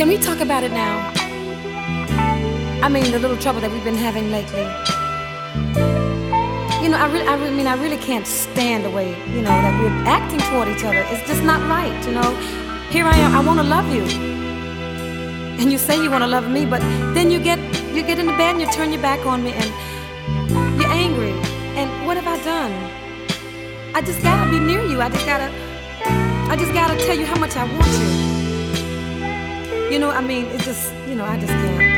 Can we talk about it now? I mean, the little trouble that we've been having lately. You know, I really can't stand the way, that we're acting toward each other. It's just not right, Here I am, I want to love you. And you say you want to love me, but then you get in the bed and you turn your back on me and you're angry. And what have I done? I just gotta be near you. I just gotta tell you how much I want you. It's just, I just can't.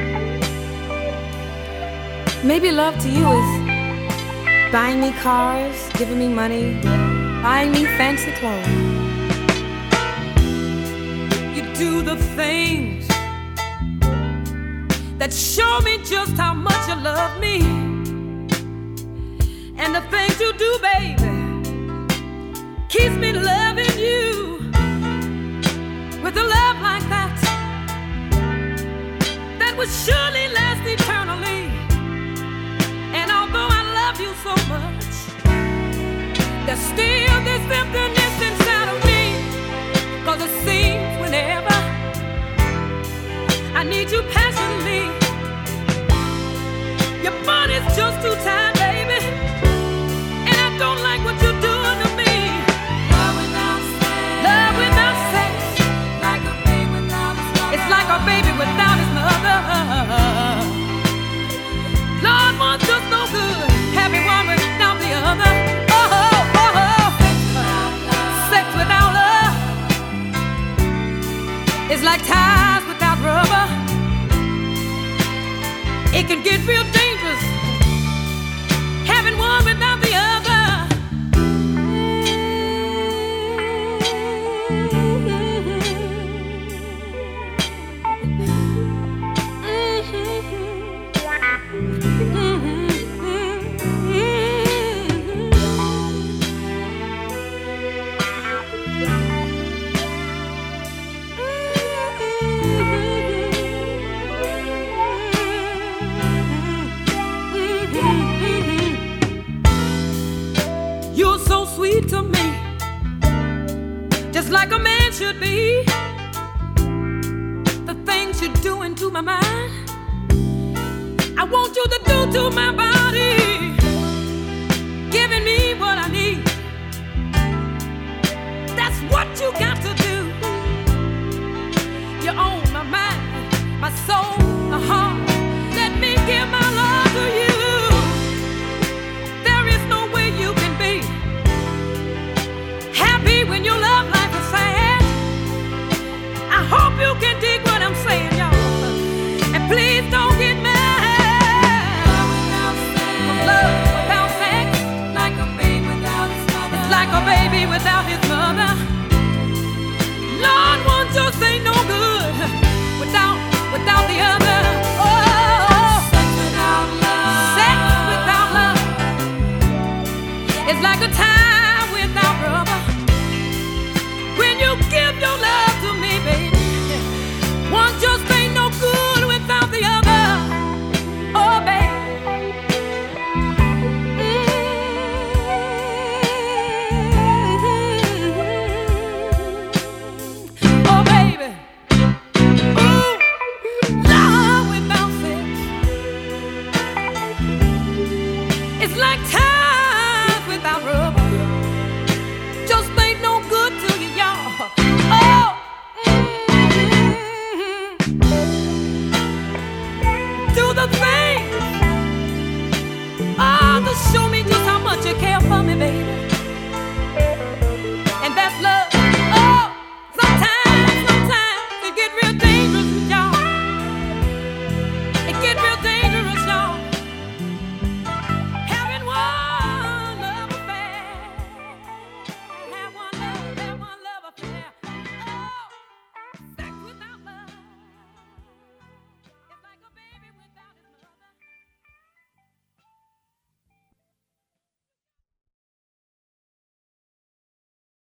Maybe love to you is buying me cars, giving me money, buying me fancy clothes. You do the things that show me just how much you love me. And the things you do, baby, keeps me loving you. With a love like that, that would surely last eternally. And although I love you so much, there's still this emptiness inside of me. 'Cause it seems whenever I need you passionately, your body's just too tight, baby. And I don't like what you're doing to me. Love without sex, like a baby without his mother. It's like a baby without his mother. Lord wants us no good, having one without the other. Sex without love is like ties without rubber. It can get real dangerous, having one without the other. You're so sweet to me, just like a man should be. The things you're doing to my mind, I want you to do to my body, giving me what I need. That's what you got to do. You own my mind, my soul, my heart. Let me give my love to you. There is no way you can be happy when your love life is sad. I hope you can dig what I'm saying, y'all. And please don't get mad. Love without sex, like a baby without his mother. It's like a baby without his mother. Lord wants us ain't no good without the other. Oh, sex without love is like a tie without rubber. When you give your love to me, baby, one just ain't no good without the other. Oh, baby. Oh, baby. Ooh, love without sex. It's like time without rubber. Just ain't no good to you, y'all. Oh, do the thing, to show me